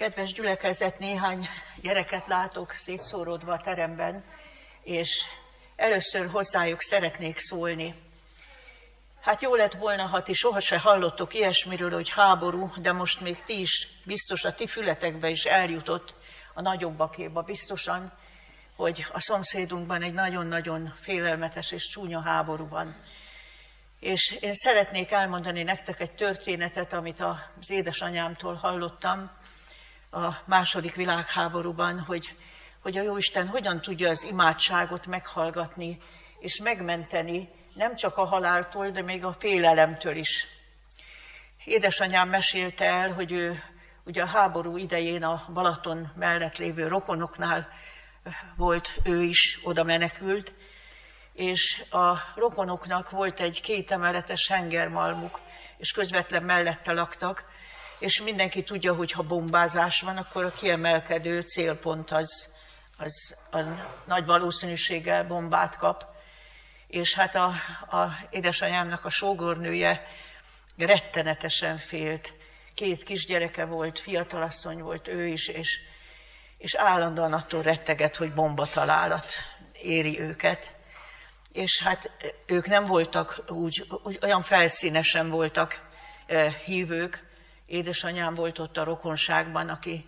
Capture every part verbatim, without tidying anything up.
Kedves gyülekezet, néhány gyereket látok szétszóródva a teremben, és először hozzájuk szeretnék szólni. Hát jó lett volna, ha ti sohasem hallottok ilyesmiről, hogy háború, de most még ti is, biztos a ti fületekbe is eljutott a nagyobbakéba biztosan, hogy a szomszédunkban egy nagyon-nagyon félelmetes és csúnya háború van. És én szeretnék elmondani nektek egy történetet, amit az édesanyámtól hallottam a második világháborúban, hogy, hogy a Jóisten hogyan tudja az imádságot meghallgatni és megmenteni nem csak a haláltól, de még a félelemtől is. Édesanyám mesélte el, hogy ő ugye a háború idején a Balaton mellett lévő rokonoknál volt, ő is oda menekült, és a rokonoknak volt egy kétemeletes hengermalmuk, és közvetlen mellette laktak, és mindenki tudja, hogy ha bombázás van, akkor a kiemelkedő célpont az, az, az nagy valószínűséggel bombát kap. És hát a, a édesanyámnak a sógornője rettenetesen félt. Két kisgyereke volt, fiatalasszony volt ő is, és, és állandóan attól retteget, hogy bombatalálat éri őket. És hát ők nem voltak úgy, úgy olyan felszínesen voltak e, hívők. Édesanyám volt ott a rokonságban, aki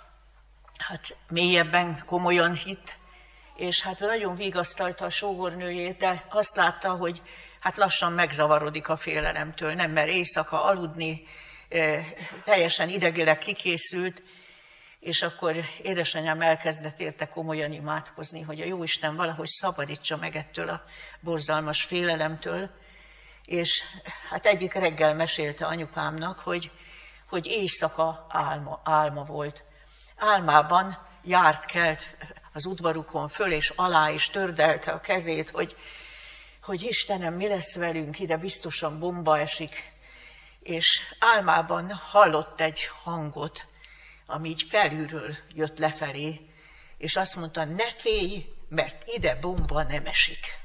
hát mélyebben komolyan hitt, és hát nagyon vigasztalta a sógornőjét, de azt látta, hogy hát lassan megzavarodik a félelemtől, nem mer éjszaka aludni, e, teljesen idegileg kikészült, és akkor édesanyám elkezdett érte komolyan imádkozni, hogy a Jóisten valahogy szabadítsa meg ettől a borzalmas félelemtől. És hát egyik reggel mesélte anyukámnak, hogy, hogy éjszaka álma, álma volt. Álmában járt kelt az udvarukon föl és alá, és tördelte a kezét, hogy, hogy Istenem, mi lesz velünk, ide biztosan bomba esik. És álmában hallott egy hangot, ami így felülről jött lefelé, és azt mondta, ne félj, mert ide bomba nem esik.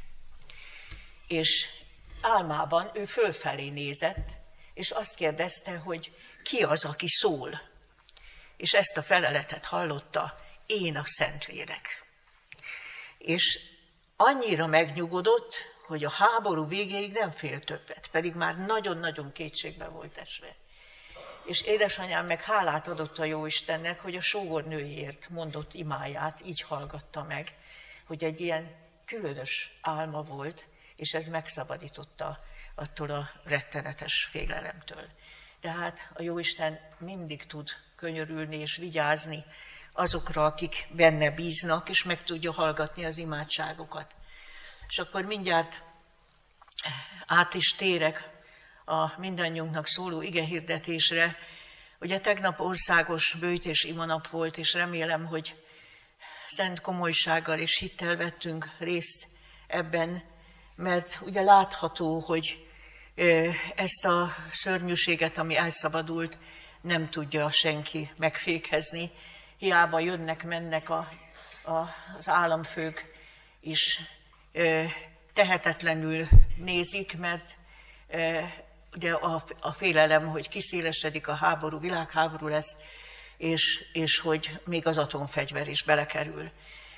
És álmában ő fölfelé nézett, és azt kérdezte, hogy ki az, aki szól. És ezt a feleletet hallotta, én a Szentlélek. És annyira megnyugodott, hogy a háború végéig nem fél többet, pedig már nagyon-nagyon kétségbe volt esve. És édesanyám meg hálát adott a Jóistennek, hogy a sógornőjéért mondott imáját így hallgatta meg, hogy egy ilyen különös álma volt, és ez megszabadította attól a rettenetes félelemtől. Tehát a Jóisten mindig tud könyörülni és vigyázni azokra, akik benne bíznak, és meg tudja hallgatni az imádságokat. És akkor mindjárt át is térek a mindannyiunknak szóló igehirdetésre. Ugye tegnap országos böjt és imanap volt, és remélem, hogy szent komolysággal és hittel vettünk részt ebben, mert ugye látható, hogy ezt a szörnyűséget, ami elszabadult, nem tudja senki megfékezni. Hiába jönnek, mennek a, a, az államfők is tehetetlenül nézik, mert ugye a, a félelem, hogy kiszélesedik a háború, világháború lesz, és, és hogy még az atomfegyver is belekerül.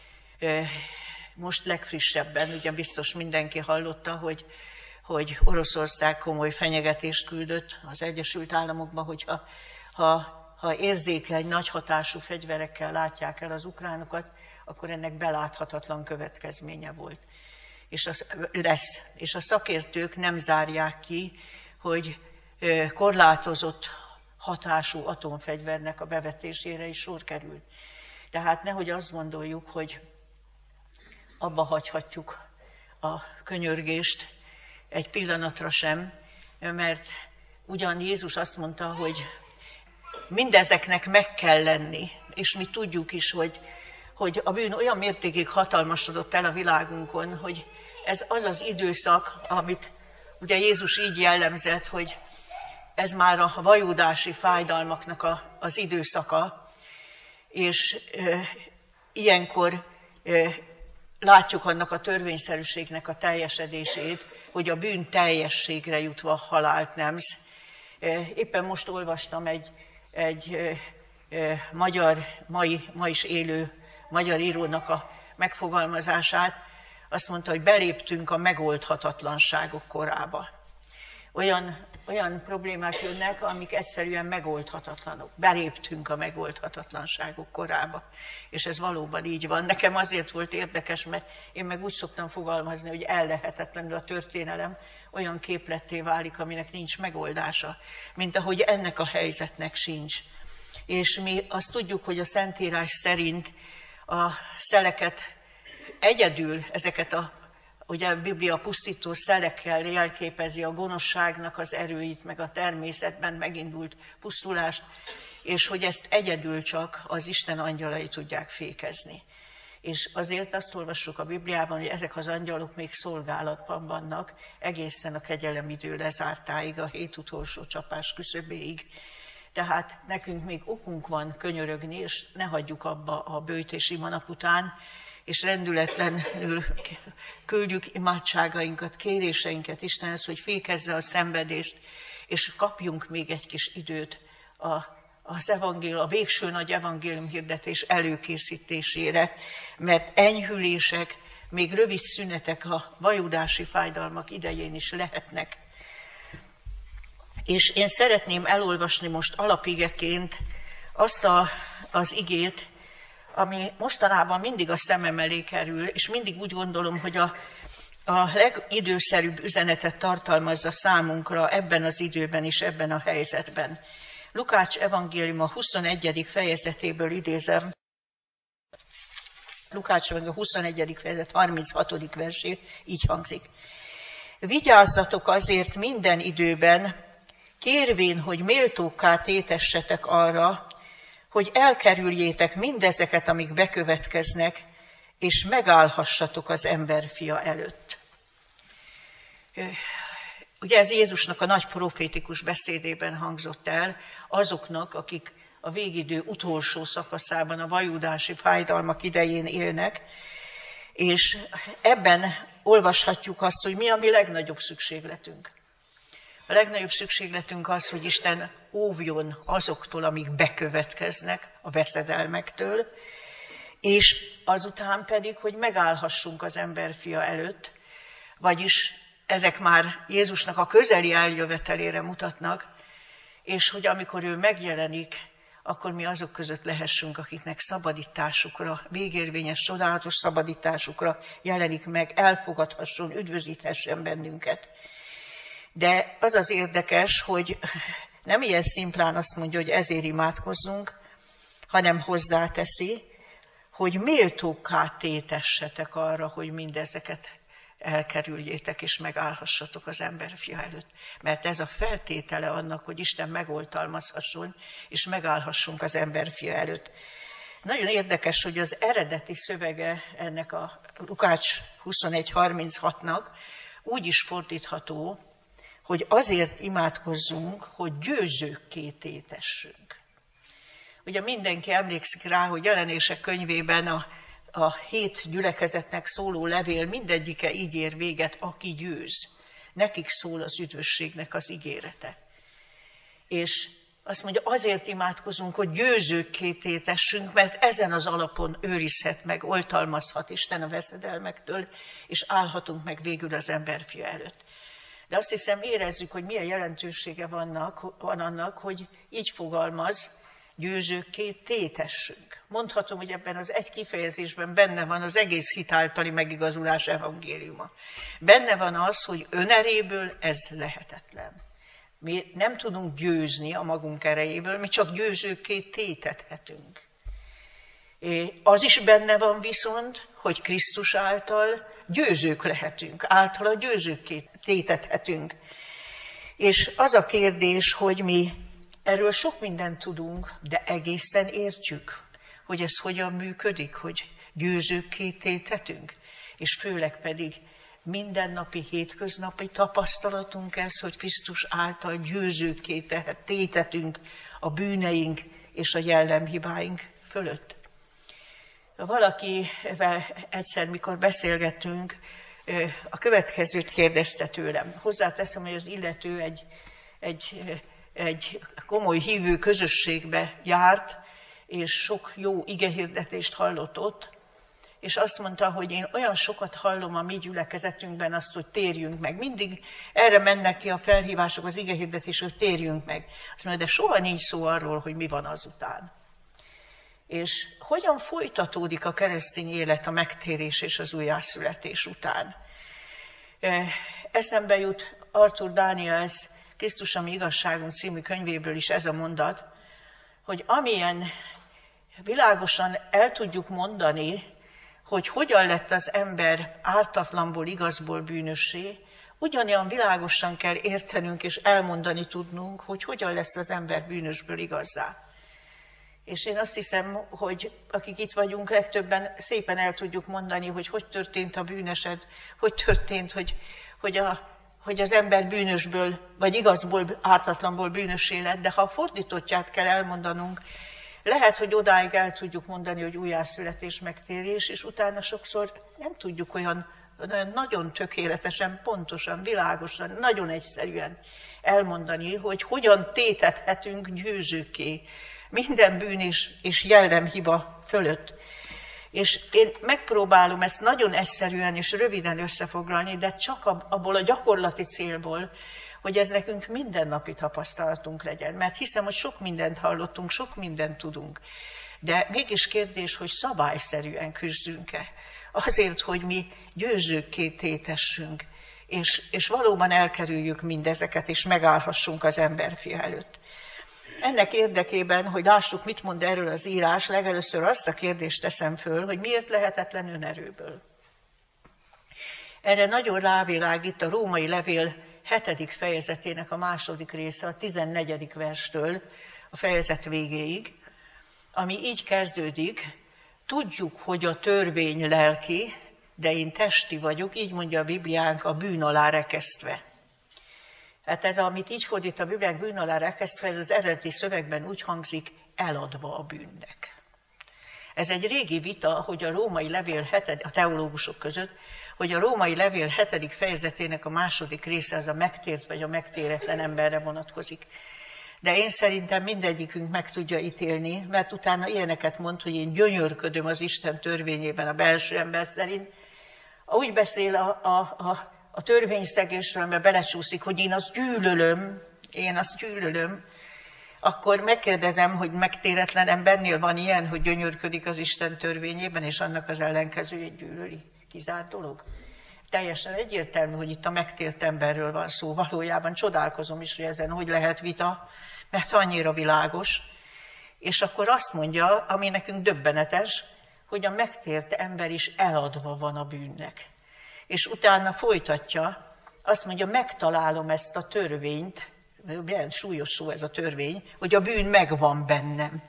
Most legfrissebben, ugye biztos mindenki hallotta, hogy, hogy Oroszország komoly fenyegetést küldött az Egyesült Államokba, hogyha ha, ha érzékeny, nagy hatású fegyverekkel látják el az ukránokat, akkor ennek beláthatatlan következménye volt. És az lesz. És a szakértők nem zárják ki, hogy korlátozott hatású atomfegyvernek a bevetésére is sor kerül. Tehát nehogy azt gondoljuk, hogy abba hagyhatjuk a könyörgést egy pillanatra sem, mert ugyan Jézus azt mondta, hogy mindezeknek meg kell lenni, és mi tudjuk is, hogy, hogy a bűn olyan mértékig hatalmasodott el a világunkon, hogy ez az az időszak, amit ugye Jézus így jellemzett, hogy ez már a vajúdási fájdalmaknak a, az időszaka, és e, ilyenkor e, látjuk annak a törvényszerűségnek a teljesedését, hogy a bűn teljességre jutva halált nemz. E, éppen most olvastam egy, egy e, magyar, mai, ma is élő magyar írónak a megfogalmazását, azt mondta, hogy beléptünk a megoldhatatlanságok korába. Olyan, olyan problémák jönnek, amik egyszerűen megoldhatatlanok. Beléptünk a megoldhatatlanságok korába. És ez valóban így van. Nekem azért volt érdekes, mert én meg úgy szoktam fogalmazni, hogy ellehetetlenül a történelem olyan képletté válik, aminek nincs megoldása, mint ahogy ennek a helyzetnek sincs. És mi azt tudjuk, hogy a Szentírás szerint a szeleket egyedül, ezeket a ugye a Biblia pusztító szelekkel jelképezi a gonoszságnak az erőit, meg a természetben megindult pusztulást, és hogy ezt egyedül csak az Isten angyalai tudják fékezni. És azért azt olvassuk a Bibliában, hogy ezek az angyalok még szolgálatban vannak, egészen a kegyelemidő lezártáig, a hét utolsó csapás küszöbéig. Tehát nekünk még okunk van könyörögni, és ne hagyjuk abba a bőjt és ima nap után, és rendületlenül küldjük imádságainkat, kéréseinket Istenhez, hogy fékezze a szenvedést, és kapjunk még egy kis időt a, az evangélium, a végső nagy evangélium hirdetés előkészítésére, mert enyhülések, még rövid szünetek a vajudási fájdalmak idején is lehetnek. És én szeretném elolvasni most alapigeként azt a, az igét, ami mostanában mindig a szemem elé kerül, és mindig úgy gondolom, hogy a, a legidőszerűbb üzenetet tartalmazza számunkra ebben az időben és ebben a helyzetben. Lukács evangélium a huszonegyedik fejezetéből idézem. Lukács evangélium a huszonegyedik fejezet harminchatodik versét, így hangzik. Vigyázzatok azért minden időben, kérvén, hogy méltókká tétessetek arra, hogy elkerüljétek mindezeket, amik bekövetkeznek, és megállhassatok az emberfia előtt. Ugye ez Jézusnak a nagy profétikus beszédében hangzott el azoknak, akik a végidő utolsó szakaszában, a vajudási fájdalmak idején élnek, és ebben olvashatjuk azt, hogy mi a mi legnagyobb szükségletünk. A legnagyobb szükségletünk az, hogy Isten óvjon azoktól, amik bekövetkeznek, a veszedelmektől, és azután pedig, hogy megállhassunk az emberfia előtt, vagyis ezek már Jézusnak a közeli eljövetelére mutatnak, és hogy amikor ő megjelenik, akkor mi azok között lehessünk, akiknek szabadításukra, végérvényes, csodálatos szabadításukra jelenik meg, elfogadhasson, üdvözíthessen bennünket. De az az érdekes, hogy nem ilyen szimplán azt mondja, hogy ezért imádkozzunk, hanem hozzáteszi, hogy méltókká tétessetek arra, hogy mindezeket elkerüljétek és megállhassatok az emberfia előtt. Mert ez a feltétele annak, hogy Isten megoltalmazhasson, és megállhassunk az emberfia előtt. Nagyon érdekes, hogy az eredeti szövege ennek a Lukács huszonegy harminchatnak úgy is fordítható, hogy azért imádkozzunk, hogy győzőkké tétessünk. Ugye mindenki emlékszik rá, hogy Jelenések könyvében a, a hét gyülekezetnek szóló levél mindegyike így ér véget, aki győz. Nekik szól az üdvösségnek az ígérete. És azt mondja, azért imádkozunk, hogy győzőkké tétessünk, mert ezen az alapon őrizhet meg, oltalmazhat Isten a veszedelmektől, és állhatunk meg végül az emberfia előtt. De azt hiszem, érezzük, hogy milyen jelentősége vannak, van annak, hogy így fogalmaz, győzőkké tétessünk. Mondhatom, hogy ebben az egy kifejezésben benne van az egész hit általi megigazulás evangéliuma. Benne van az, hogy öneréből ez lehetetlen. Mi nem tudunk győzni a magunk erejéből, mi csak győzőkké tétedhetünk. Az is benne van viszont, hogy Krisztus által győzők lehetünk, általa győzőkké tétedhetünk. És az a kérdés, hogy mi erről sok mindent tudunk, de egészen értjük, hogy ez hogyan működik, hogy győzőkké téthetünk, és főleg pedig mindennapi, hétköznapi tapasztalatunk ez, hogy Krisztus által győzőkké tétetünk a bűneink és a jellemhibáink fölött. Valakivel egyszer, mikor beszélgettünk, a következőt kérdezte tőlem. Hozzáteszem, hogy az illető egy, egy, egy komoly hívő közösségbe járt, és sok jó igehirdetést hallott ott, és azt mondta, hogy én olyan sokat hallom a mi gyülekezetünkben azt, hogy térjünk meg. Mindig erre mennek ki a felhívások, az igehirdetés, hogy térjünk meg. Azt mondja, de soha nincs szó arról, hogy mi van azután. És hogyan folytatódik a keresztény élet a megtérés és az újjászületés után? Eszembe jut Arthur Daniels Krisztus, ami igazságunk című könyvéből is ez a mondat, hogy amilyen világosan el tudjuk mondani, hogy hogyan lett az ember ártatlanból, igazból bűnössé, ugyanolyan világosan kell értenünk és elmondani tudnunk, hogy hogyan lesz az ember bűnösből igazzá. És én azt hiszem, hogy akik itt vagyunk, legtöbben szépen el tudjuk mondani, hogy hogy történt a bűnesed, hogy történt, hogy, hogy, a, hogy az ember bűnösből, vagy igazból, ártatlanból bűnössé lett, de ha a fordítottját kell elmondanunk, lehet, hogy odáig el tudjuk mondani, hogy újjászületés, megtérés, és utána sokszor nem tudjuk olyan, olyan nagyon tökéletesen, pontosan, világosan, nagyon egyszerűen elmondani, hogy hogyan tétedhetünk győzőkké minden bűn és, és jellemhiba fölött. És én megpróbálom ezt nagyon egyszerűen és röviden összefoglalni, de csak abból a gyakorlati célból, hogy ez nekünk mindennapi tapasztalatunk legyen. Mert hiszem, hogy sok mindent hallottunk, sok mindent tudunk. De mégis kérdés, hogy szabályszerűen küzdünk-e azért, hogy mi győzőkké tétessünk, és, és valóban elkerüljük mindezeket, és megállhassunk az emberfia előtt. Ennek érdekében, hogy lássuk, mit mond erről az írás, legelőször azt a kérdést teszem föl, hogy miért lehetetlen önerőből. Erre nagyon rávilágít a római levél hetedik fejezetének a második része, a tizennegyedik verstől a fejezet végéig, ami így kezdődik: tudjuk, hogy a törvény lelki, de én testi vagyok, így mondja a Bibliánk, a bűn alá rekesztve. Hát ez, amit így fordít a Bibliánk, bűn alá rekesztve, ez az eredeti szövegben úgy hangzik, eladva a bűnnek. Ez egy régi vita, hogy a római levél hetedik, a teológusok között, hogy a római levél hetedik fejezetének a második része az a megtért vagy a megtéretlen emberre vonatkozik. De én szerintem mindegyikünk meg tudja ítélni, mert utána ilyeneket mond, hogy én gyönyörködöm az Isten törvényében a belső ember szerint. Úgy beszél a, a, a, a törvényszegésről, mert belecsúszik, hogy én azt gyűlölöm, én azt gyűlölöm, akkor megkérdezem, hogy megtéretlen embernél van ilyen, hogy gyönyörködik az Isten törvényében, és annak az ellenkezőjét gyűlöli. Kizárt dolog. Teljesen egyértelmű, hogy itt a megtért emberről van szó. Valójában csodálkozom is, hogy ezen hogy lehet vita, mert annyira világos. És akkor azt mondja, ami nekünk döbbenetes, hogy a megtért ember is eladva van a bűnnek. És utána folytatja, azt mondja, megtalálom ezt a törvényt, milyen súlyos szó ez a törvény, hogy a bűn megvan bennem.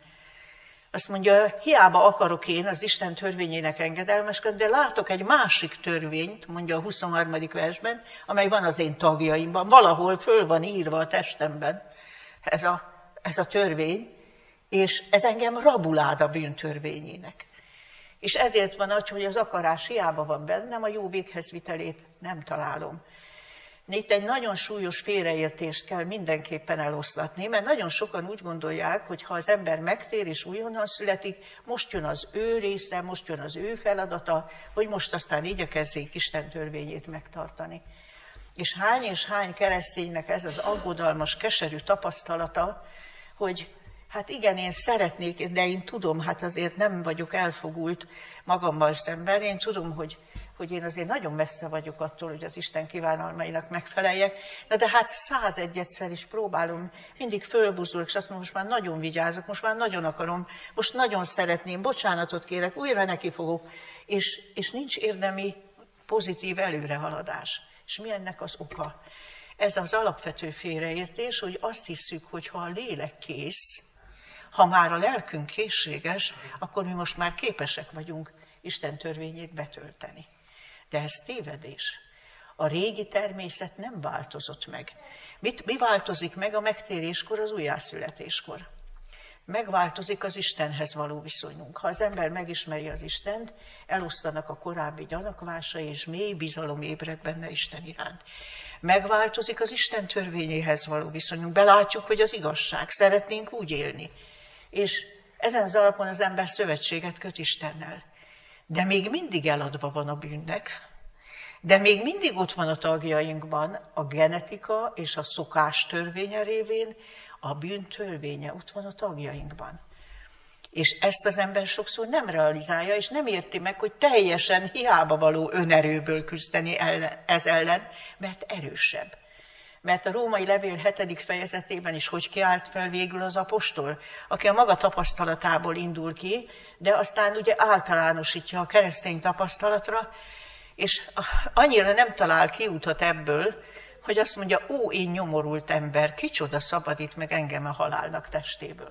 Azt mondja, hiába akarok én az Isten törvényének engedelmeskedni, de látok egy másik törvényt, mondja a huszonharmadik versben, amely van az én tagjaimban, valahol föl van írva a testemben ez a, ez a törvény, és ez engem rabulád a bűn törvényének. És ezért van az, hogy az akarás hiába van bennem, a jó véghez vitelét nem találom. Itt egy nagyon súlyos félreértést kell mindenképpen eloszlatni, mert nagyon sokan úgy gondolják, hogy ha az ember megtér és újonnan születik, most jön az ő része, most jön az ő feladata, hogy most aztán igyekezzék Isten törvényét megtartani. És hány és hány kereszténynek ez az aggodalmas, keserű tapasztalata, hogy hát igen, én szeretnék, de én tudom, hát azért nem vagyok elfogult magammal szemben, én tudom, hogy hogy én azért nagyon messze vagyok attól, hogy az Isten kívánalmainak megfeleljek, de, de hát százegyedszer is próbálom, mindig fölbuzdulok, és azt mondom, most már nagyon vigyázok, most már nagyon akarom, most nagyon szeretném, bocsánatot kérek, újra neki fogok, és, és nincs érdemi pozitív előrehaladás. És mi ennek az oka? Ez az alapvető félreértés, hogy azt hiszük, hogy ha a lélek kész, ha már a lelkünk készséges, akkor mi most már képesek vagyunk Isten törvényét betölteni. De ez tévedés. A régi természet nem változott meg. Mit, mi változik meg a megtéréskor, az újjászületéskor? Megváltozik az Istenhez való viszonyunk. Ha az ember megismeri az Istent, elosztanak a korábbi gyanakvásai, és mély bizalom ébred benne Isten iránt. Megváltozik az Isten törvényéhez való viszonyunk. Belátjuk, hogy az igazság. Szeretnénk úgy élni. És Ezen az alapon az ember szövetséget köt Istennel. De még mindig eladva van a bűnnek, de még mindig ott van a tagjainkban a genetika és a szokás törvénye révén, a bűn törvénye ott van a tagjainkban. És ezt az ember sokszor nem realizálja, és nem érti meg, hogy teljesen hiába való önerőből küzdeni ellen, ez ellen, mert erősebb. Mert a római levél hetedik fejezetében is hogy kiállt fel végül az apostol, aki a maga tapasztalatából indul ki, de aztán ugye általánosítja a keresztény tapasztalatra, és annyira nem talál kiutat ebből, hogy azt mondja, ó, én nyomorult ember, kicsoda szabadít meg engem a halálnak testéből.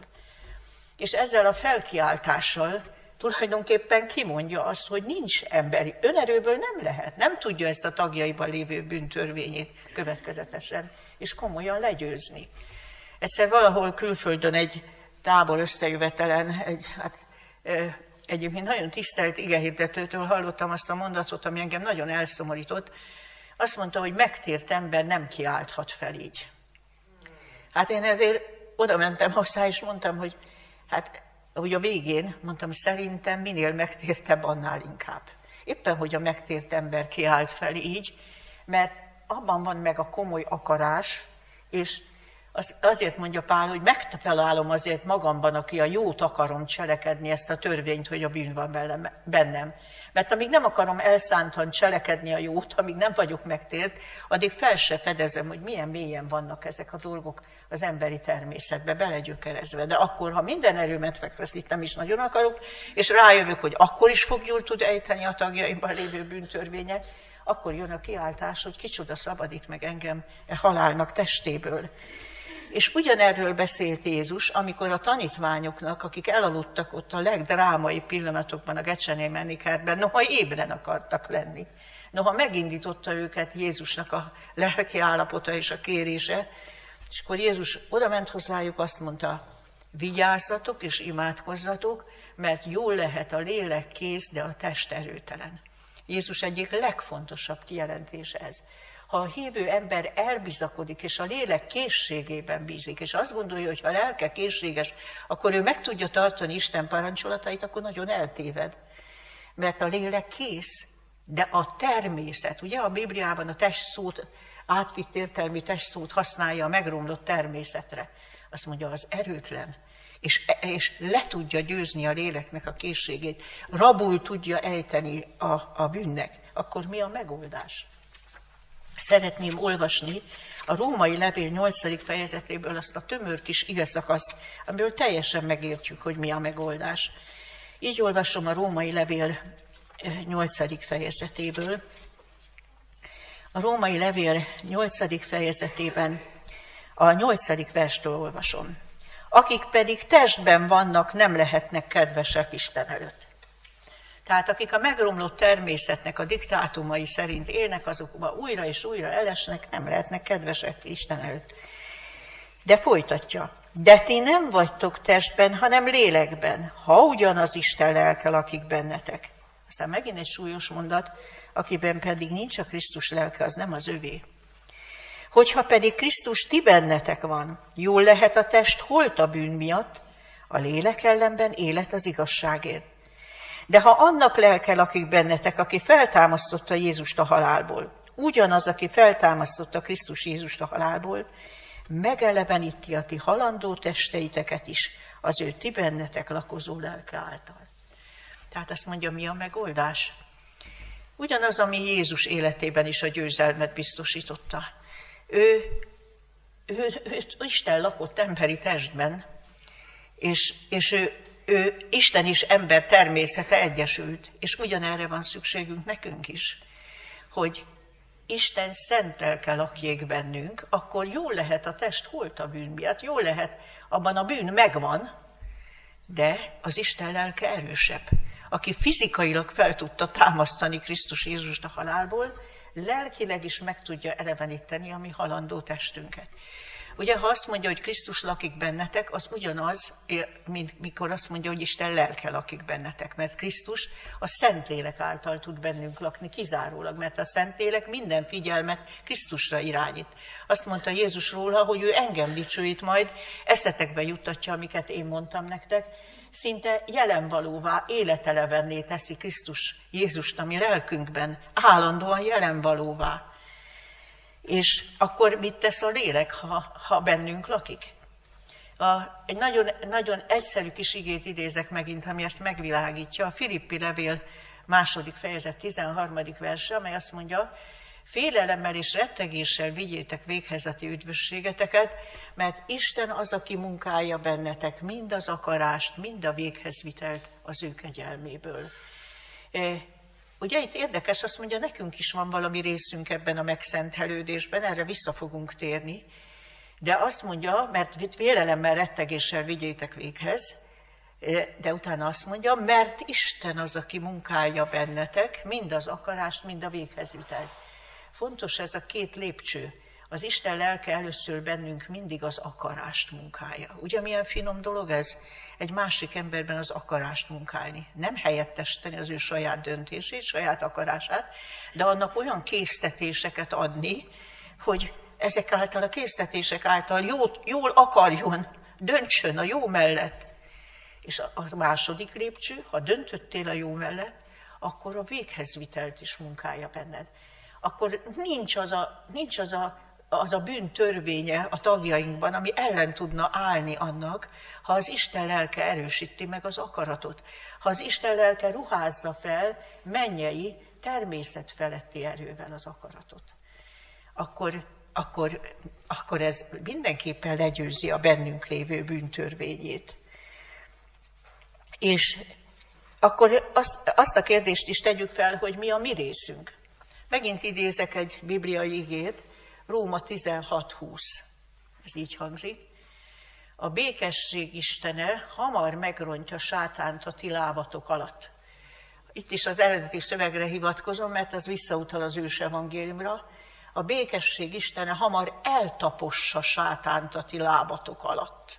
És ezzel a felkiáltással tulajdonképpen kimondja azt, hogy nincs emberi, önerőből nem lehet, nem tudja ezt a tagjaiban lévő bűntörvényét következetesen és komolyan legyőzni. Egyszer valahol külföldön egy tábor összejövetelen, egy, hát, egyébként nagyon tisztelt igehirdetőtől hallottam azt a mondatot, ami engem nagyon elszomorított. Azt mondta, hogy megtért ember nem kiálthat fel így. Hát én ezért oda mentem hozzá, és mondtam, hogy hát úgy a végén mondtam, hogy szerintem minél megtértebb, annál inkább. Éppen, hogy a megtért ember kiállt fel így, mert abban van meg a komoly akarás, és az, azért mondja Pál, hogy megtalálom azért magamban, aki a jót akarom cselekedni, ezt a törvényt, hogy a bűn van bennem. Mert amíg nem akarom elszántan cselekedni a jót, amíg nem vagyok megtért, addig fel se fedezem, hogy milyen mélyen vannak ezek a dolgok az emberi természetbe, belegyökerezve. De akkor, ha minden erőmet fekveszítem is nagyon akarok, és rájövök, hogy akkor is fogjul tud ejteni a tagjaimban lévő bűntörvénye, akkor jön a kiáltás, hogy kicsoda szabadít meg engem e halálnak testéből. És ugyanerről beszélt Jézus, amikor a tanítványoknak, akik elaludtak ott a legdrámai pillanatokban a Gecsenémeni kertben, noha ébren akartak lenni. Noha megindította őket Jézusnak a lelki állapota és a kérése, és akkor Jézus odament hozzájuk, azt mondta, vigyázzatok és imádkozzatok, mert jól lehet a lélek kész, de a test erőtelen. Jézus egyik legfontosabb kijelentése ez. Ha a hívő ember elbizakodik, és a lélek készségében bízik, és azt gondolja, hogy ha a lelke készséges, akkor ő meg tudja tartani Isten parancsolatait, akkor nagyon eltéved. Mert a lélek kész, de a természet, ugye a Bibliában a test szót, átvitt értelmű test szót használja a megromlott természetre. Azt mondja, az erőtlen, és, és le tudja győzni a léleknek a készségét, rabul tudja ejteni a, a bűnnek. Akkor mi a megoldás? Szeretném olvasni a római levél nyolcadik fejezetéből azt a tömör kis igeszakaszt, amiből teljesen megértjük, hogy mi a megoldás. Így olvasom a római levél nyolcadik fejezetéből. A római levél nyolcadik fejezetében a nyolcadik verstől olvasom. Akik pedig testben vannak, nem lehetnek kedvesek Isten előtt. Tehát akik a megromlott természetnek a diktátumai szerint élnek, azokban újra és újra elesnek, nem lehetnek kedvesek Isten előtt. De folytatja. De ti nem vagytok testben, hanem lélekben, ha ugyanaz Isten lelke lakik bennetek. Aztán megint egy súlyos mondat, akiben pedig nincs a Krisztus lelke, az nem az övé. Hogyha pedig Krisztus ti bennetek van, jól lehet a test holt a bűn miatt, a lélek ellenben élet az igazságért. De ha annak lelke lakik bennetek, aki feltámasztotta Jézust a halálból, ugyanaz, aki feltámasztotta Krisztus Jézust a halálból, megeleveníti a ti halandó testeiteket is az ő ti bennetek lakozó lelke által. Tehát azt mondja, mi a megoldás? Ugyanaz, ami Jézus életében is a győzelmet biztosította. Ő, ő, ő Isten lakott emberi testben, és, és ő, ő Isten és ember természete egyesült, és ugyanerre van szükségünk nekünk is, hogy Isten szent lelke lakjék bennünk, akkor jól lehet a test holt a bűn miatt, jól lehet, abban a bűn megvan, de az Isten lelke erősebb, aki fizikailag fel tudta támasztani Krisztus Jézust a halálból, lelkileg is meg tudja eleveníteni a mi halandó testünket. Ugye, ha azt mondja, hogy Krisztus lakik bennetek, az ugyanaz, mint mikor azt mondja, hogy Isten lelke lakik bennetek. Mert Krisztus a Szentlélek által tud bennünk lakni kizárólag, mert a Szentlélek minden figyelmet Krisztusra irányít. Azt mondta Jézus róla, hogy ő engem dicsőít majd, eszetekbe juttatja, amiket én mondtam nektek. Szinte jelenvalóvá, életelevenné teszi Krisztus Jézust a mi lelkünkben, állandóan jelenvalóvá. És akkor mit tesz a lélek, ha, ha bennünk lakik? A, egy nagyon, nagyon egyszerű kis igét idézek megint, ami ezt megvilágítja. A Filippi levél második fejezet tizenharmadik verse, amely azt mondja, félelemmel és rettegéssel vigyétek véghez a ti üdvösségeteket, mert Isten az, aki munkálja bennetek mind az akarást, mind a véghezvitelt az ő kegyelméből. Ugye itt érdekes, azt mondja, nekünk is van valami részünk ebben a megszentelődésben, erre vissza fogunk térni, de azt mondja, mert félelemmel, rettegéssel vigyétek véghez, de utána azt mondja, mert Isten az, aki munkálja bennetek, mind az akarást, mind a véghezvitelt. Fontos ez a két lépcső. Az Isten lelke először bennünk mindig az akarást munkálja. Ugye milyen finom dolog ez? Egy másik emberben az akarást munkálni. Nem helyettesíteni az ő saját döntését, saját akarását, de annak olyan késztetéseket adni, hogy ezek által, a késztetések által jól, jól akarjon, döntsön a jó mellett. És a második lépcső, ha döntöttél a jó mellett, akkor a véghezvitelt is munkálja benned. Akkor nincs az a, nincs az a, az a bűn törvénye a tagjainkban, ami ellen tudna állni annak, ha az Isten lelke erősíti meg az akaratot. Ha az Isten lelke ruházza fel mennyei, természetfeletti erővel az akaratot. Akkor, akkor, akkor ez mindenképpen legyőzi a bennünk lévő bűntörvényét. És akkor azt, azt a kérdést is tegyük fel, hogy mi a mi részünk. Megint idézek egy bibliai igét, Róma tizenhat húsz. Ez így hangzik. A békesség istene hamar megrontja sátánt a ti lábatok alatt. Itt is az eredeti szövegre hivatkozom, mert az visszautal az ős evangéliumra. A békesség istene hamar eltapossa sátánt a ti lábatok alatt.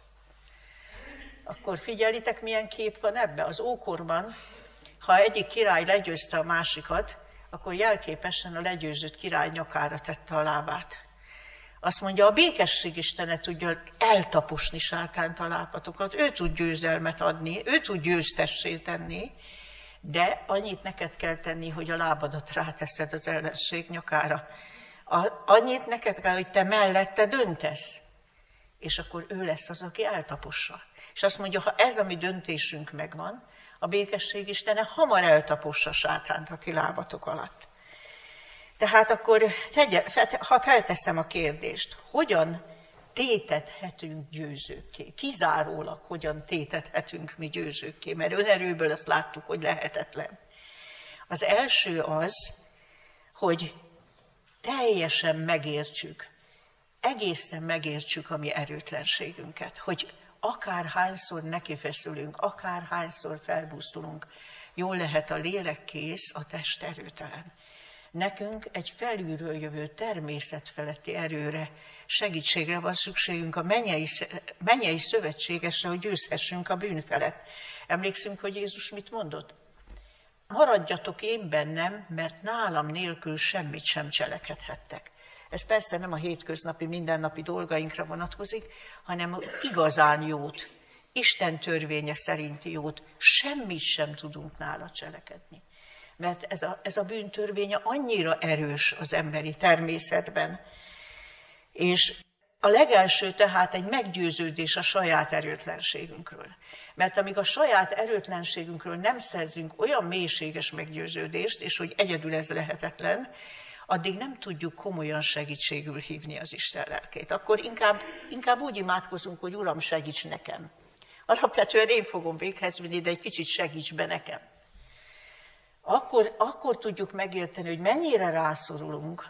Akkor figyelitek, milyen kép van ebbe. Az ókorban, ha egyik király legyőzte a másikat, akkor jelképesen a legyőzött király nyakára tette a lábát. Azt mondja, a békesség istene tudja eltaposni sátánt a lábatokat, ő tud győzelmet adni, ő tud győztessé tenni, de annyit neked kell tenni, hogy a lábadat ráteszed az ellenség nyakára. A, annyit neked kell, hogy te mellette döntesz, és akkor ő lesz az, aki eltapossa. És azt mondja, ha ez a mi döntésünk megvan, a békesség istene hamar eltapossa sátánt a ti lábatok alatt. Tehát akkor, tegye, ha felteszem a kérdést, hogyan tétedhetünk győzőkké? Kizárólag hogyan tétedhetünk mi győzőkké? Mert önerőből azt láttuk, hogy lehetetlen. Az első az, hogy teljesen megértsük, egészen megértsük a mi erőtlenségünket, hogy akárhányszor nekifeszülünk, akárhányszor felbuzdulunk, jól lehet a lélek kész, a test erőtelen. Nekünk egy felülről jövő természetfeletti erőre, segítségre van szükségünk a mennyei, mennyei szövetségesre, hogy győzhessünk a bűn felett. Emlékszünk, hogy Jézus mit mondott? Maradjatok én bennem, mert nálam nélkül semmit sem cselekedhettek. Ez persze nem a hétköznapi, mindennapi dolgainkra vonatkozik, hanem igazán jót, Isten törvénye szerinti jót, semmit sem tudunk nála cselekedni. Mert ez a, ez a bűntörvénye annyira erős az emberi természetben. És a legelső tehát egy meggyőződés a saját erőtlenségünkről. Mert amíg a saját erőtlenségünkről nem szerzünk olyan mélységes meggyőződést, és hogy egyedül ez lehetetlen, addig nem tudjuk komolyan segítségül hívni az Isten lelkét. Akkor inkább, inkább úgy imádkozunk, hogy Uram, segíts nekem. Alapvetően én fogom véghez vinni, de egy kicsit segíts be nekem. Akkor, akkor tudjuk megérteni, hogy mennyire rászorulunk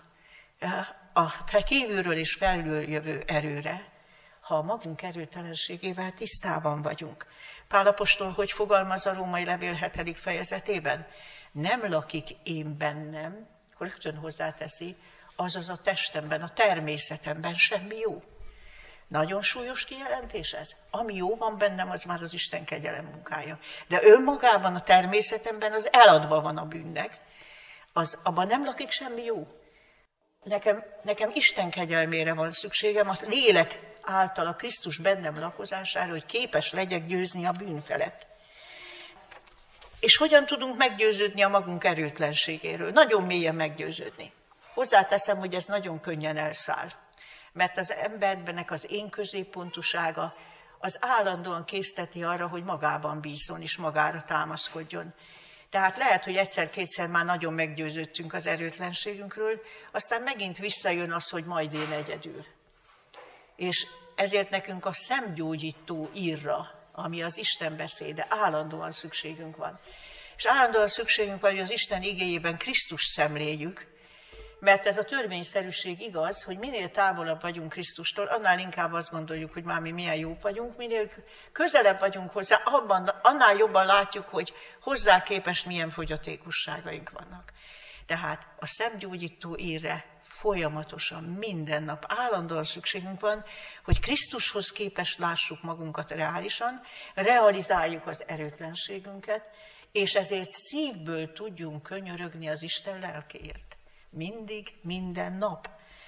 a kívülről és felülről jövő erőre, ha a magunk erőtelenségével tisztában vagyunk. Pál apostol hogy fogalmaz a Római levél hetedik fejezetében? Nem lakik én bennem, rögtön hozzáteszi, azaz a testemben, a természetemben semmi jó. Nagyon súlyos kijelentés ez. Ami jó van bennem, az már az Isten kegyelem munkája. De önmagában, a természetemben az eladva van a bűnnek. Az, abban nem lakik semmi jó. Nekem, nekem Isten kegyelmére van szükségem, a lélek által a Krisztus bennem lakozására, hogy képes legyek győzni a bűn felett. És hogyan tudunk meggyőződni a magunk erőtlenségéről? Nagyon mélyen meggyőződni. Hozzáteszem, hogy ez nagyon könnyen elszáll. Mert az embernek az én középpontúsága az állandóan készteti arra, hogy magában bízzon és magára támaszkodjon. Tehát lehet, hogy egyszer-kétszer már nagyon meggyőződtünk az erőtlenségünkről, aztán megint visszajön az, hogy majd én egyedül. És ezért nekünk a szemgyógyító írra, ami az Isten beszéde, állandóan szükségünk van. És állandóan szükségünk van, hogy az Isten igéjében Krisztust szemléljük, mert ez a törvényszerűség igaz, hogy minél távolabb vagyunk Krisztustól, annál inkább azt gondoljuk, hogy már mi milyen jók vagyunk, minél közelebb vagyunk hozzá, abban, annál jobban látjuk, hogy hozzá képest milyen fogyatékosságaink vannak. Tehát a szemgyógyító írre folyamatosan, minden nap állandóan szükségünk van, hogy Krisztushoz képest lássuk magunkat reálisan, realizáljuk az erőtlenségünket, és ezért szívből tudjunk könyörögni az Isten lelkéért. Mindig, minden nap.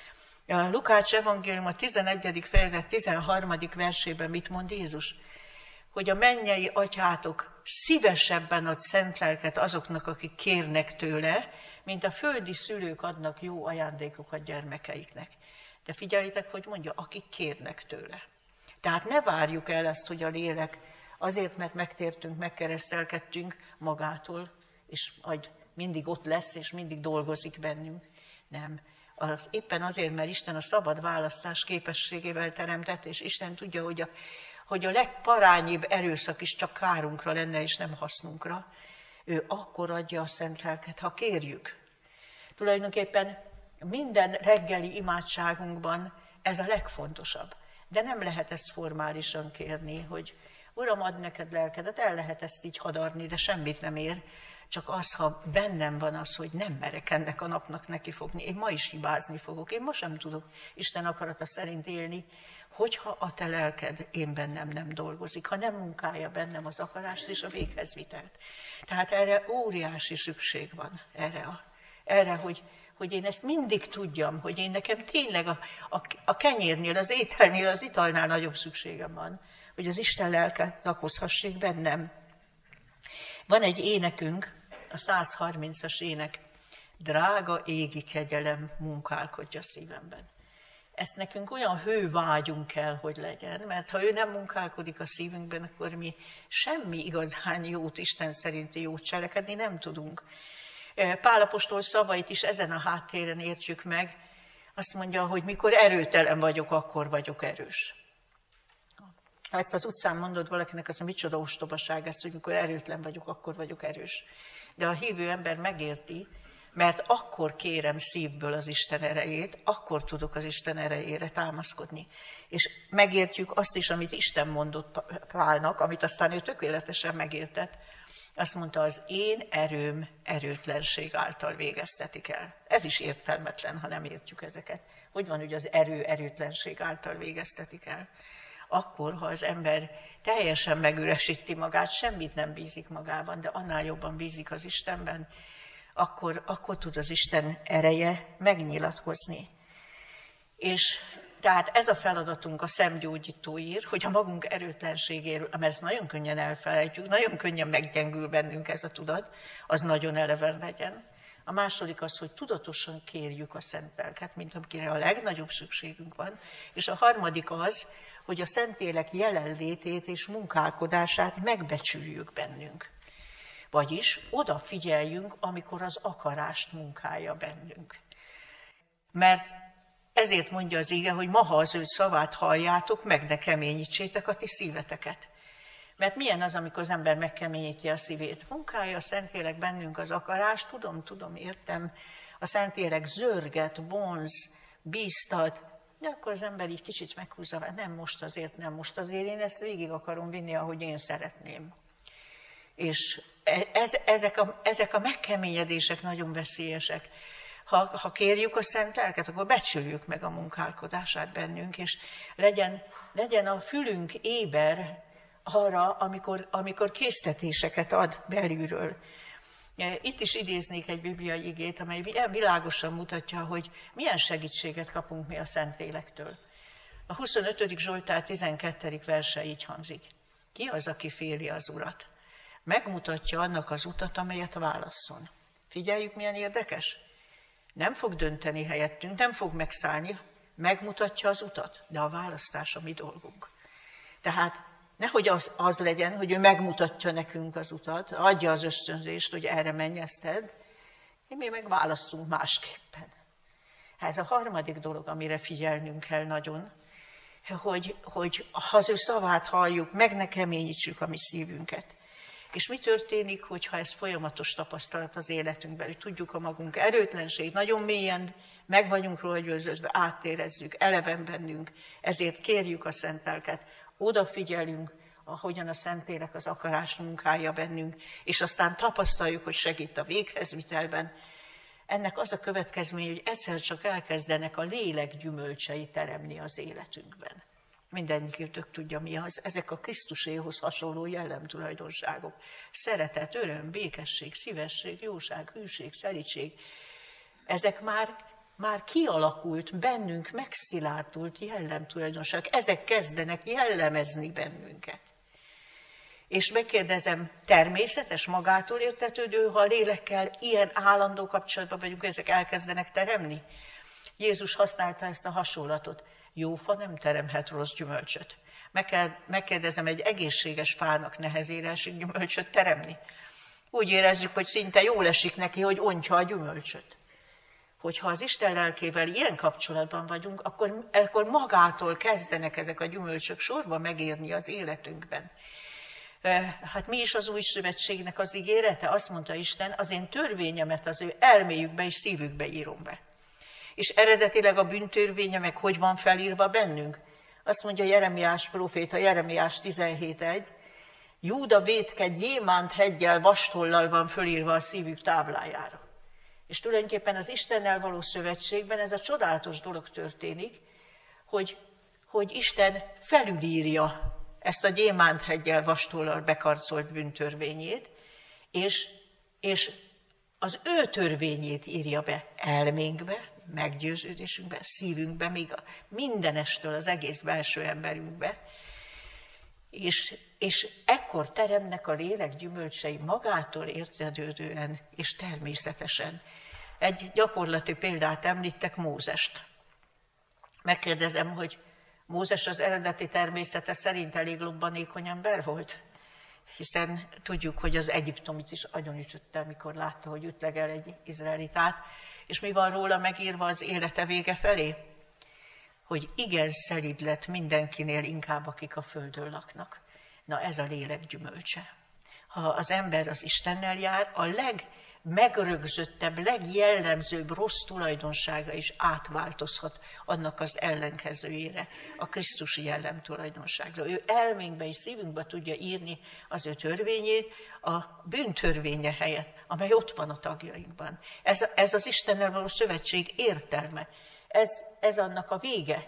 A Lukács evangélium a tizenegyedik fejezet tizenharmadik versében mit mond Jézus? Hogy a mennyei atyátok szívesebben ad szent lelket azoknak, akik kérnek tőle, mint a földi szülők adnak jó ajándékokat gyermekeiknek. De figyeljétek, hogy mondja, akik kérnek tőle. Tehát ne várjuk el ezt, hogy a lélek azért, mert megtértünk, megkeresztelkedtünk magától, és majd mindig ott lesz, és mindig dolgozik bennünk. Nem. Az éppen azért, mert Isten a szabad választás képességével teremtett, és Isten tudja, hogy a, hogy a legparányibb erőszak is csak kárunkra lenne, és nem hasznunkra. Ő akkor adja a szent lelket, ha kérjük. Tulajdonképpen minden reggeli imádságunkban ez a legfontosabb. De nem lehet ezt formálisan kérni, hogy Uram, add neked lelkedet, el lehet ezt így hadarni, de semmit nem ér. Csak az, ha bennem van az, hogy nem merek ennek a napnak nekifogni, én ma is hibázni fogok, én ma sem tudok Isten akarata szerint élni, hogyha a te lelked én bennem nem dolgozik, ha nem munkálja bennem az akarást és a véghezvitelt. Tehát erre óriási szükség van, erre, a, erre hogy, hogy én ezt mindig tudjam, hogy én nekem tényleg a, a, a kenyérnél, az ételnél, az italnál nagyobb szükségem van, hogy az Isten lelke lakozhassék bennem. Van egy énekünk, a száz harmincas ének, drága égi kegyelem munkálkodj a szívemben. Ezt nekünk olyan hővágyunk kell, hogy legyen, mert ha ő nem munkálkodik a szívünkben, akkor mi semmi igazán jót, Isten szerinti jót cselekedni nem tudunk. Pál apostol szavait is ezen a háttéren értjük meg. Azt mondja, hogy mikor erőtelen vagyok, akkor vagyok erős. Ha ezt az utcán mondod valakinek, azt mondja, micsoda ostobaság ez, hogy mikor erőtlen vagyok, akkor vagyok erős. De a hívő ember megérti, mert akkor kérem szívből az Isten erejét, akkor tudok az Isten erejére támaszkodni. És megértjük azt is, amit Isten mondott Pálnak, amit aztán ő tökéletesen megértett. Azt mondta, az én erőm erőtlenség által végeztetik el. Ez is értelmetlen, ha nem értjük ezeket. Hogy van, hogy az erő erőtlenség által végeztetik el? Akkor, ha az ember teljesen megüresíti magát, semmit nem bízik magában, de annál jobban bízik az Istenben, akkor, akkor tud az Isten ereje megnyilatkozni. És tehát ez a feladatunk a szemgyógyító ír, hogy a magunk erőtlenségéről, mert ezt nagyon könnyen elfelejtjük, nagyon könnyen meggyengül bennünk ez a tudat, az nagyon eleven legyen. A második az, hogy tudatosan kérjük a szent lelket, mint amire a legnagyobb szükségünk van. És a harmadik az, hogy a Szentlélek jelenlétét és munkálkodását megbecsüljük bennünk. Vagyis odafigyeljünk, amikor az akarást munkálja bennünk. Mert ezért mondja az ige, hogy ma, ha az ő szavát halljátok, meg ne keményítsétek a ti szíveteket. Mert milyen az, amikor az ember megkeményíti a szívét? Munkálja a Szentlélek bennünk az akarást, tudom, tudom, értem. A Szentlélek zörget, vonz, bíztat, de akkor az ember így kicsit meghúzza, nem most azért, nem most azért, én ezt végig akarom vinni, ahogy én szeretném. És ez, ezek, a, ezek a megkeményedések nagyon veszélyesek. Ha, ha kérjük a Szent Lelket, akkor becsüljük meg a munkálkodását bennünk, és legyen, legyen a fülünk éber arra, amikor, amikor késztetéseket ad belülről. Itt is idéznék egy bibliai igét, amely világosan mutatja, hogy milyen segítséget kapunk mi a Szentlélektől. A huszonötödik Zsoltár tizenkettedik verse így hangzik. Ki az, aki féli az Urat? Megmutatja annak az utat, amelyet válasszon. Figyeljük, milyen érdekes. Nem fog dönteni helyettünk, nem fog megszállni, megmutatja az utat, de a választás a mi dolgunk. Tehát nehogy az, az legyen, hogy ő megmutatja nekünk az utat, adja az ösztönzést, hogy erre menj, ezt tedd, mi meg választunk másképpen. Ez a harmadik dolog, amire figyelnünk kell nagyon, hogy, hogy ha az ő szavát halljuk, meg ne keményítsük a mi szívünket. És mi történik, hogyha ez folyamatos tapasztalat az életünkben, hogy tudjuk a magunk erőtlenségét, nagyon mélyen meg vagyunk róla győződve, áttérezzük, eleven bennünk, ezért kérjük a Szent Lelket, odafigyelünk, ahogyan a Szentlélek az akarást munkálja bennünk, és aztán tapasztaljuk, hogy segít a véghezvitelben. Ennek az a következmény, hogy egyszer csak elkezdenek a lélek gyümölcsei teremni az életünkben. Mindenkitől tudja, mi az. Ezek a Krisztuséhoz hasonló jellemtulajdonságok. Szeretet, öröm, békesség, szívesség, jóság, hűség, szelídség. Ezek már, már kialakult, bennünk megszilárdult jellemtulajdonságok. Ezek kezdenek jellemezni bennünket. És megkérdezem, természetes, magától értetődő, ha a lélekkel ilyen állandó kapcsolatban vagyunk, ezek elkezdenek teremni? Jézus használta ezt a hasonlatot. Jó fa nem teremhet rossz gyümölcsöt. Megkérdezem, egy egészséges fának nehezére esik gyümölcsöt teremni? Úgy érezzük, hogy szinte jól esik neki, hogy ontja a gyümölcsöt. Hogyha az Isten lelkével ilyen kapcsolatban vagyunk, akkor, akkor magától kezdenek ezek a gyümölcsök sorba megérni az életünkben. Hát mi is az új szövetségnek az ígérete? Azt mondta Isten, az én törvényemet az ő elméjükbe és szívükbe írom be. És eredetileg a bűntörvénye meg hogy van felírva bennünk? Azt mondja Jeremiás próféta, Jeremiás tizenhét egy, Júda vétke gyémánt heggyel, vastollal van fölírva a szívük táblájára. És tulajdonképpen az Istennel való szövetségben ez a csodálatos dolog történik, hogy, hogy Isten felülírja ezt a gyémánt heggyel, vastollal bekarcolt bűntörvényét, és, és az ő törvényét írja be elménkbe, meggyőződésünkbe, szívünkbe, még a mindenestől az egész belső emberünkbe, és, és ekkor teremnek a lélek gyümölcsei magától értetődően és természetesen. Egy gyakorlati példát említek, Mózest. Megkérdezem, hogy Mózes az eredeti természete szerint elég lobbanékony ember volt? Hiszen tudjuk, hogy az Egyiptomit is agyonütötte, amikor látta, hogy ütlegel egy izraelitát. És mi van róla megírva az élete vége felé? Hogy igen szelíd lett mindenkinél, inkább akik a földön laknak. Na ez a lélek gyümölcse. Ha az ember az Istennel jár, a legmegrögzöttebb, legjellemzőbb rossz tulajdonsága is átváltozhat annak az ellenkezőjére, a krisztusi jellem tulajdonságra. Ő elménkbe és szívünkbe tudja írni az ő törvényét a bűntörvénye helyett, amely ott van a tagjainkban. Ez, ez az Istennel való szövetség értelme. Ez, ez annak a vége.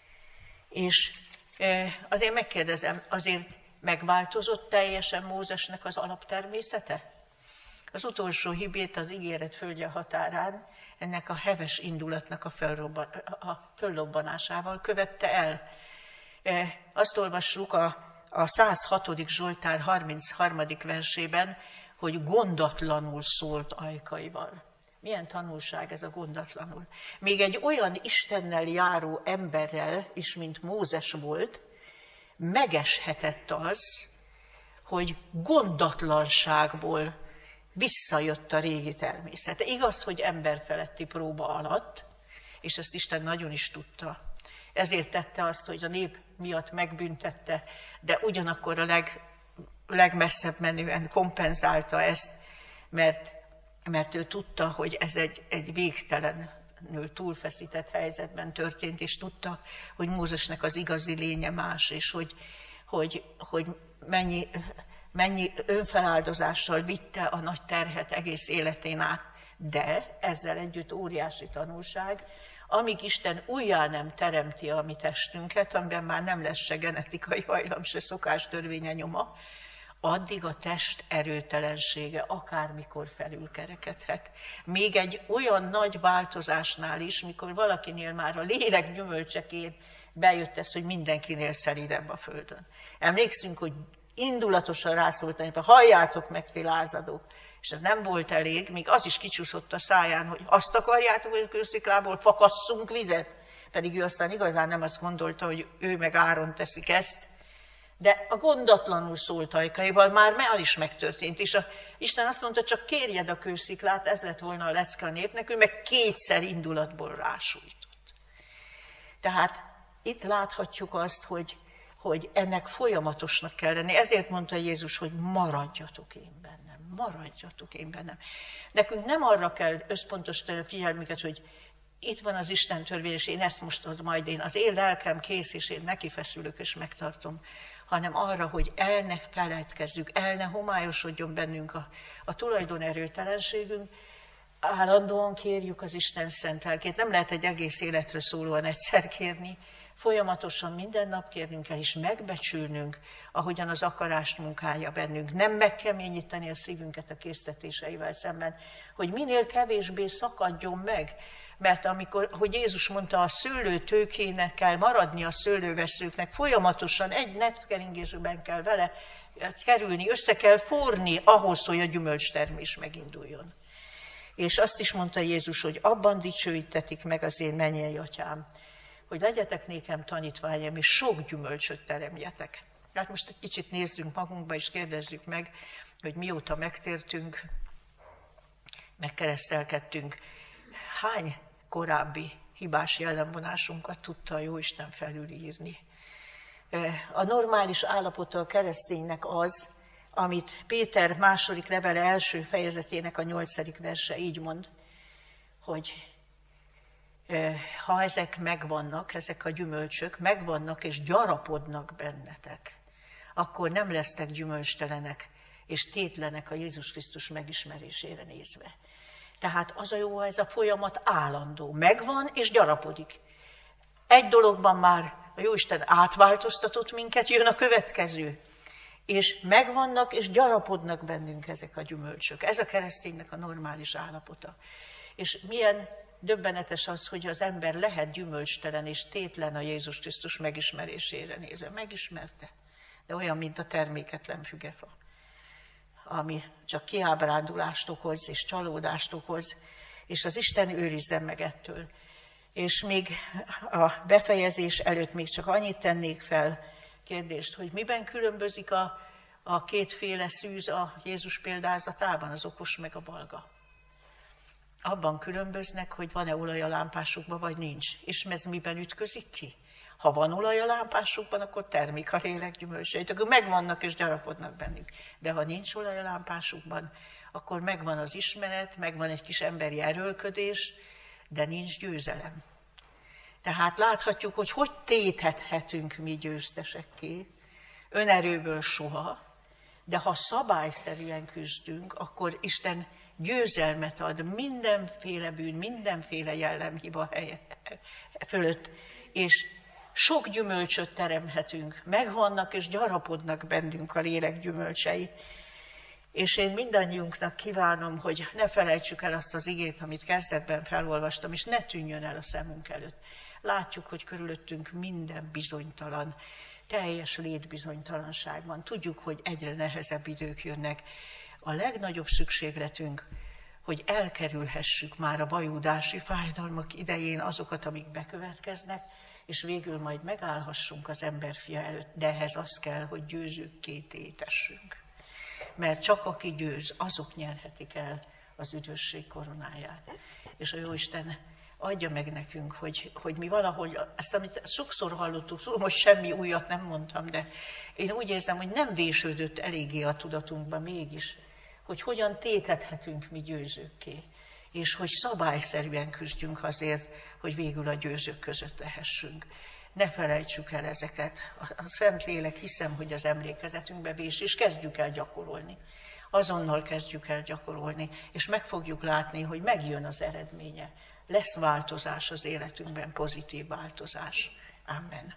És azért megkérdezem, azért megváltozott teljesen Mózesnek az alaptermészete? Az utolsó hibét az ígéret földje határán ennek a heves indulatnak a, fölrobban, a föllobbanásával követte el. Azt olvassuk a, a százhatodik Zsoltár harmincharmadik versében, hogy gondatlanul szólt ajkaival. Milyen tanulság ez a gondatlanul. Még egy olyan Istennel járó emberrel is, mint Mózes volt, megeshetett az, hogy gondatlanságból visszajött a régi természete. Igaz, hogy emberfeletti próba alatt, és ezt Isten nagyon is tudta. Ezért tette azt, hogy a nép miatt megbüntette, de ugyanakkor a leg, legmesszebb menően kompenzálta ezt, mert, mert ő tudta, hogy ez egy, egy végtelenül túlfeszített helyzetben történt, és tudta, hogy Mózesnek az igazi lénye más, és hogy, hogy, hogy mennyi, mennyi önfeláldozással vitte a nagy terhet egész életén át, De ezzel együtt óriási tanulság, amíg Isten újjá nem teremti a mi testünket, amiben már nem lesz se genetikai hajlam, se szokástörvénye nyoma, addig a test erőtelensége akármikor felülkerekedhet. Még egy olyan nagy változásnál is, mikor valakinél már a lélek gyümölcsekén bejött ez, hogy mindenkinél szelídebb a földön. Emlékszünk, hogy indulatosan rászóltani, hogy halljátok meg, ti lázadók, és ez nem volt elég, még az is kicsúszott a száján, hogy azt akarjátok, hogy a kősziklából fakasszunk vizet, pedig ő aztán igazán nem azt gondolta, hogy ő meg Áron teszik ezt, de a gondatlanul szólt ajkaival már már is megtörtént, és a, Isten azt mondta, csak kérjed a kősziklát, ez lett volna a lecke a népnek, ő meg kétszer indulatból rásújtott. Tehát itt láthatjuk azt, hogy, hogy ennek folyamatosnak kell lenni. Ezért mondta Jézus, hogy maradjatok én bennem, maradjatok én bennem. Nekünk nem arra kell összpontosítani a figyelmünket, hogy itt van az Isten törvény, és én ezt most az majd én, az én lelkem kész, és én nekifeszülök, és megtartom, hanem arra, hogy el ne feledkezzük, el ne homályosodjon bennünk a, a tulajdon erőtelenségünk, állandóan kérjük az Isten szent lelkét. Nem lehet egy egész életről szólóan egyszer kérni, folyamatosan minden nap kérnünk el, és megbecsülnünk, ahogyan az akarást munkálja bennünk. Nem megkeményíteni a szívünket a késztetéseivel szemben, hogy minél kevésbé szakadjon meg, mert amikor, hogy Jézus mondta, a szőlőtőkének kell maradni a szőlőveszőknek, folyamatosan egy netkeringésben kell vele kerülni, össze kell forni ahhoz, hogy a gyümölcstermés meginduljon. És azt is mondta Jézus, hogy abban dicsőítetik meg az én mennyei atyám, hogy legyetek nékem tanítványom, és sok gyümölcsöt teremjetek. Hát most egy kicsit nézzünk magunkba, és kérdezzük meg, hogy mióta megtértünk, megkeresztelkedtünk, hány korábbi hibás jellemvonásunkat tudta a Jóisten felülírni. A normális állapota a kereszténynek az, amit Péter második levele első fejezetének a nyolcadik verse így mond, hogy ha ezek megvannak, ezek a gyümölcsök megvannak és gyarapodnak bennetek, akkor nem lesztek gyümölcstelenek és tétlenek a Jézus Krisztus megismerésére nézve. Tehát az a jó, ha ez a folyamat állandó, megvan és gyarapodik. Egy dologban már a Jóisten átváltoztatott minket, jön a következő. És megvannak és gyarapodnak bennünk ezek a gyümölcsök. Ez a kereszténynek a normális állapota. És milyen döbbenetes az, hogy az ember lehet gyümölcstelen és tétlen a Jézus Krisztus megismerésére nézve. Megismerte, de olyan, mint a terméketlen fügefa, ami csak kiábrándulást okoz és csalódást okoz, és az Isten őrizzen meg ettől. És még a befejezés előtt még csak annyit tennék fel kérdést, hogy miben különbözik a, a kétféle szűz a Jézus példázatában, az okos meg a balga. Abban különböznek, hogy van-e olaj a lámpásukban, vagy nincs. És ez miben ütközik ki? Ha van olaj a lámpásukban, akkor termik a lélek gyümölcseit, akkor megvannak és gyarapodnak bennük. De ha nincs olaj a lámpásukban, akkor megvan az ismeret, megvan egy kis emberi erőlködés, de nincs győzelem. Tehát láthatjuk, hogy hogy téthethetünk mi győztesekké, önerőből soha, de ha szabályszerűen küzdünk, akkor Isten győzelmet ad mindenféle bűn, mindenféle jellemhiba helye fölött, és sok gyümölcsöt teremhetünk, megvannak és gyarapodnak bennünk a lélek gyümölcsei. És én mindannyiunknak kívánom, hogy ne felejtsük el azt az igét, amit kezdetben felolvastam, és ne tűnjön el a szemünk előtt. Látjuk, hogy körülöttünk minden bizonytalan, teljes létbizonytalanság van. Tudjuk, hogy egyre nehezebb idők jönnek. A legnagyobb szükségletünk, hogy elkerülhessük már a vajúdási fájdalmak idején azokat, amik bekövetkeznek, és végül majd megállhassunk az emberfia előtt, de ehhez az kell, hogy győzőkké tétessünk. Mert csak aki győz, azok nyerhetik el az üdvösség koronáját. És a Jóisten adja meg nekünk, hogy, hogy mi valahogy, ezt amit sokszor hallottuk, tudom, hogy semmi újat nem mondtam, de én úgy érzem, hogy nem vésődött eléggé a tudatunkba mégis, hogy hogyan tétedhetünk mi győzőkké, és hogy szabályszerűen küzdjünk azért, hogy végül a győzők között lehessünk. Ne felejtsük el ezeket. A Szentlélek hiszem, hogy az emlékezetünkbe vés, és kezdjük el gyakorolni. azonnal kezdjük el gyakorolni, és meg fogjuk látni, hogy megjön az eredménye. Lesz változás az életünkben, pozitív változás. Amen.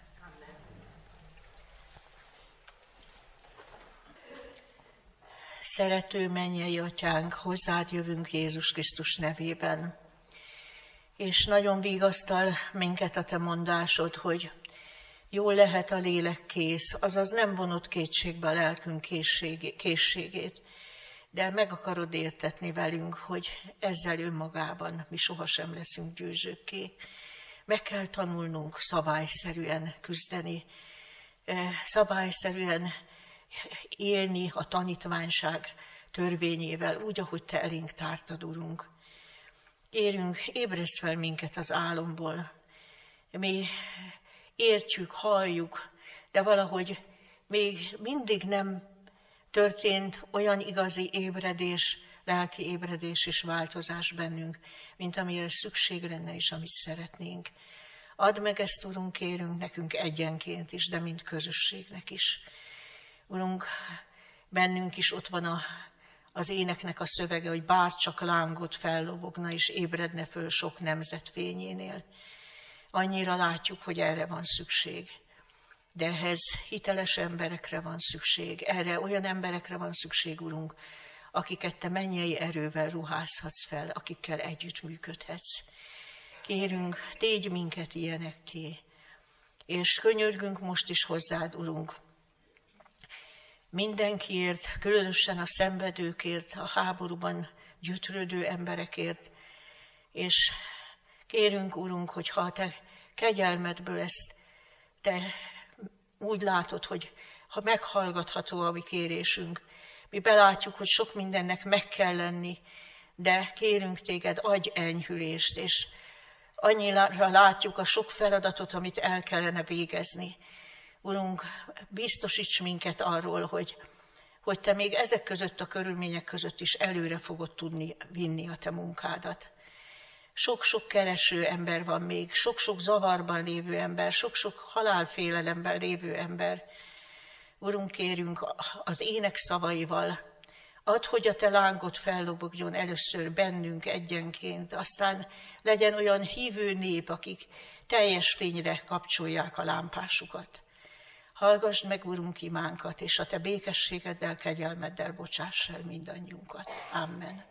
Szerető mennyei Atyánk, hozzád jövünk Jézus Krisztus nevében, és nagyon vigasztal minket a te mondásod, hogy jól lehet a lélek kész, azaz nem vonott kétségbe a lelkünk készségét, de meg akarod értetni velünk, hogy ezzel önmagában mi sohasem leszünk győzőkké. Meg kell tanulnunk szabályszerűen küzdeni, szabályszerűen élni a tanítványság törvényével, úgy, ahogy te elénk tártad, Urunk. Kérünk, ébreszd fel minket az álomból. Mi értjük, halljuk, de valahogy még mindig nem történt olyan igazi ébredés, lelki ébredés és változás bennünk, mint amire szükség lenne és amit szeretnénk. Add meg ezt, Urunk, kérünk nekünk egyenként is, de mint közösségnek is. Urunk, bennünk is ott van a, az éneknek a szövege, hogy bárcsak lángot fellobogna és ébredne föl sok nemzet fényénél. Annyira látjuk, hogy erre van szükség. De ehhez hiteles emberekre van szükség. Erre olyan emberekre van szükség, Urunk, akiket te mennyei erővel ruházhatsz fel, akikkel együttműködhetsz. Kérünk, tégy minket ilyenekké, és könyörgünk most is hozzád, Urunk, mindenkiért, különösen a szenvedőkért, a háborúban gyötrődő emberekért, és kérünk, Urunk, hogy ha a te kegyelmedből ezt te úgy látod, hogy ha meghallgatható a mi kérésünk, mi belátjuk, hogy sok mindennek meg kell lenni, de kérünk téged, adj enyhülést, és annyira látjuk a sok feladatot, amit el kellene végezni. Urunk, biztosíts minket arról, hogy, hogy te még ezek között a körülmények között is előre fogod tudni vinni a te munkádat. Sok-sok kereső ember van még, sok-sok zavarban lévő ember, sok-sok halálfélelemben lévő ember. Urunk, kérünk az ének szavaival, add, hogy a te lángod fellobogjon először bennünk egyenként, aztán legyen olyan hívő nép, akik teljes fényre kapcsolják a lámpásukat. Hallgassd meg, Urunk, imánkat, és a te békességeddel, kegyelmeddel bocsáss el mindannyiunkat. Amen.